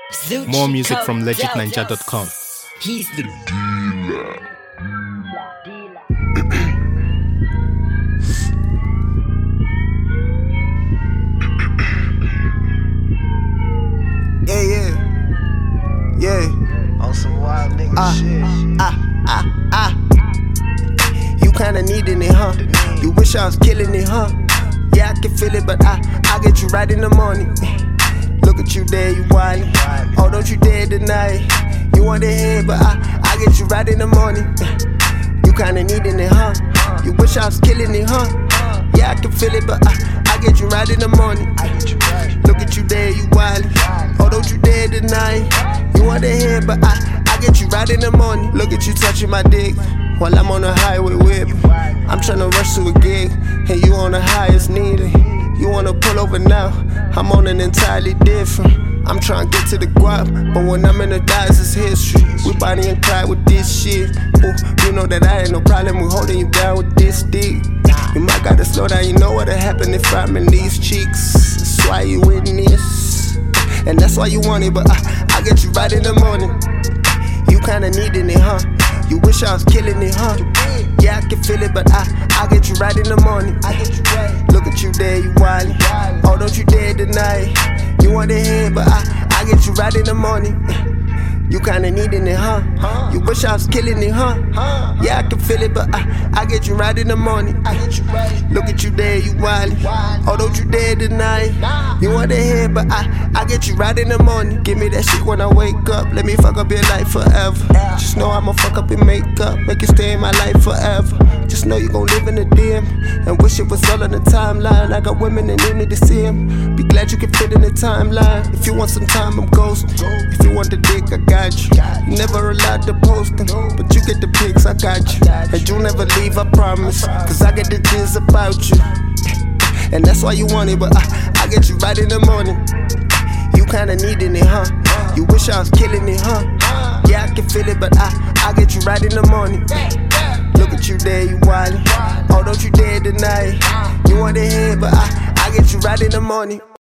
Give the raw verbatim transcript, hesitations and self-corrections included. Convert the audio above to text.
More music from legit ninja dot com. He's the dealer. Yeah, yeah, yeah. On some wild nigga Ah, shit. ah, ah, ah. You kinda needing it, huh? You wish I was killing it, huh? Yeah, I can feel it, but I, I get you right in the morning. Look at you there, you wildin'. Oh, don't you dare deny it. You want the head, but I, I get you right in the morning. You kinda needing it, huh? You wish I was killing it, huh? Yeah, I can feel it, but I, I get you right in the morning. Look at you there, you wildin'. Oh, don't you dare deny it. You want the head, but I, I get you right in the morning. Look at you touching my dick while I'm on the highway whipping. I'm tryna rush to a gig, and you on the highest needed. You wanna pull over now, I'm on an entirely different. I'm tryna get to the guap, but when I'm in the dice, it's history. We body and cry with this shit. Ooh, you know that I ain't no problem with holding you down with this dick. You might gotta slow down, you know what'll happen if I'm in these cheeks. That's why you witness, and that's why you want it, but I, I get you right in the morning. You kinda needing it, huh? You wish I was killing it, huh? Yeah, I can feel it, but I, I get you right in the morning. Look at you there, you wildin'. Oh, don't you dare deny it. You want the head, but I, I get you right in the morning. You kinda needing it, huh? You wish I was killing it, huh? Yeah, I can feel it, but I, I get you right in the morning. Look at you there, you wildin'. Oh, don't you dare deny it. You want the head, but I, I get you right in the morning. Give me that shit when I wake up. Let me fuck up your life forever. Just know I'ma fuck up your makeup, make you stay in my life forever. Just know you gon' live in the D M and wish it was all on the timeline. I got women that need me to see him. Be glad you can fit in the timeline. If you want some time, I'm ghosting. If you want the dick, I got you. You never allowed to post them, but you get the pics, I got you. And you never leave, I promise, cause I get the jizz about you. And that's why you want it, but I, I get you right in the morning. You kinda needing it, huh? You wish I was killing it, huh? Yeah, I can feel it, but I, I get you right in the morning. Look at you there, you wildin'. Oh, don't you dare deny it. You want the head, but I, I get you right in the morning.